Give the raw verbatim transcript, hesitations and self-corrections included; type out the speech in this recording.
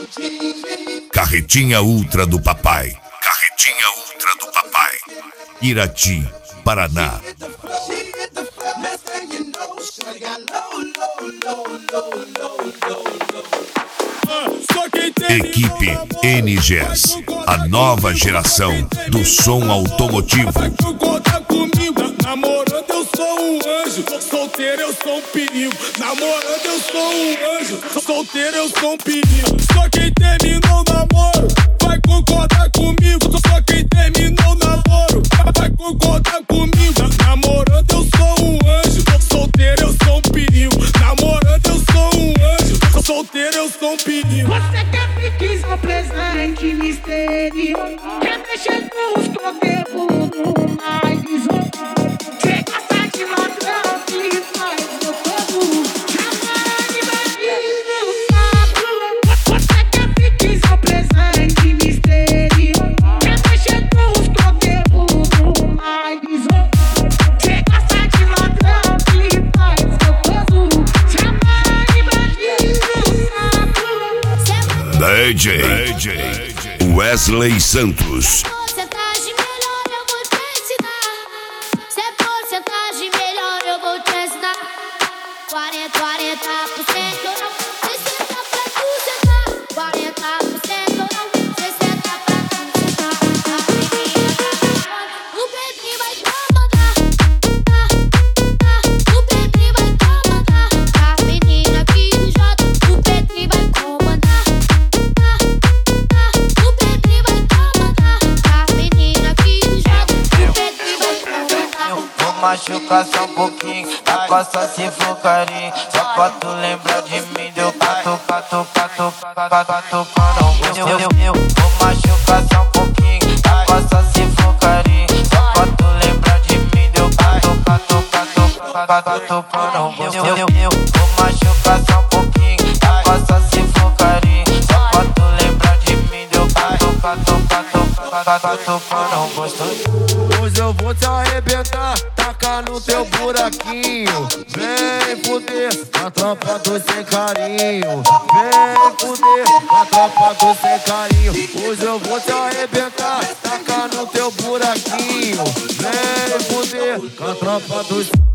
Carretinha Ultra do Papai. Carretinha Ultra do Papai. Irati, Paraná. Equipe N G S, a nova geração do som automotivo. Namorando eu sou um anjo, solteiro eu sou um perigo. Namorando eu sou um anjo, solteiro eu sou um perigo. Só quem terminou o namoro vai concordar comigo. Só quem terminou o namoro vai concordar comigo. Namorando eu sou um anjo, solteiro eu sou um perigo. Namorando eu sou um anjo, solteiro eu sou um perigo. Você quer me quis um presente misterioso, quer mexer com os cabelos do mais. Você gosta de ladrão que faz gostoso, chamando de bandido papo. Você quer me quis um presente misterioso, quer mexer com os cabelos do mais. Você gosta de ladrão que faz gostoso, chamando de bandido papo. D J, D J Wesley Santos. Porcentagem melhor eu vou te ensinar. Se é porcentagem melhor eu vou te ensinar. quarenta, quarenta por cento ou não, sessenta pra tu sentar. quarenta por cento ou não, sessenta pra tu sentar. A menina tá o Pedrinho vai comandar. O Pedrinho vai comandar. A menina aqui do J, o Pedrinho vai comandar. O Pedrinho vai comandar. A menina aqui do J, o Pedrinho vai comandar. Vou machucar só um pouquinho, a coça se for carinho. Só pra tu lembrar de mim, deu cato, cato, cato, cato, cato, quando eu, eu, eu vou machucar só um pouquinho, a coça se for carinho. Só pra tu lembrar de mim, deu cato, cato, cato, cato, cato, quando eu, eu, eu, eu vou machucar só um pouquinho, a coça se for carinho. Só pra tu lembrar de mim, deu cato, cato, cato, cato, cato, quando gostou. Hoje eu vou te arrebentar, tacar no teu buraquinho. Vem fuder, a tropa do sem carinho. Vem fuder, a tropa do sem carinho. Hoje eu vou te arrebentar, tacar no teu buraquinho. Vem fuder, a tropa do